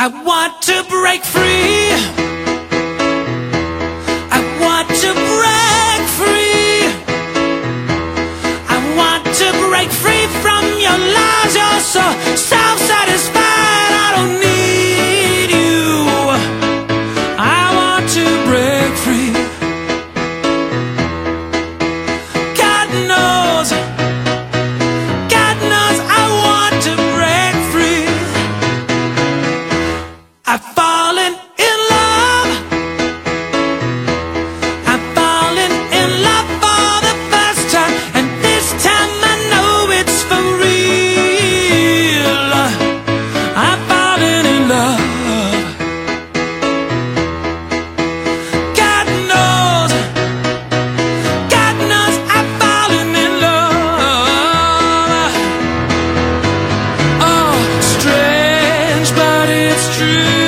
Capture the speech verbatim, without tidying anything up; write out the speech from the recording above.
I want to break free. I want to break free. I want to break free from your lies. You're so self-satisfied. I don't need you. I want to break free. God knows, God knows I want to break free. I've fallen in love. I've fallen in love for the first time, and this time I know it's for real. I've fallen in love. God knows, God knows I've fallen in love. Oh, strange, but it's true.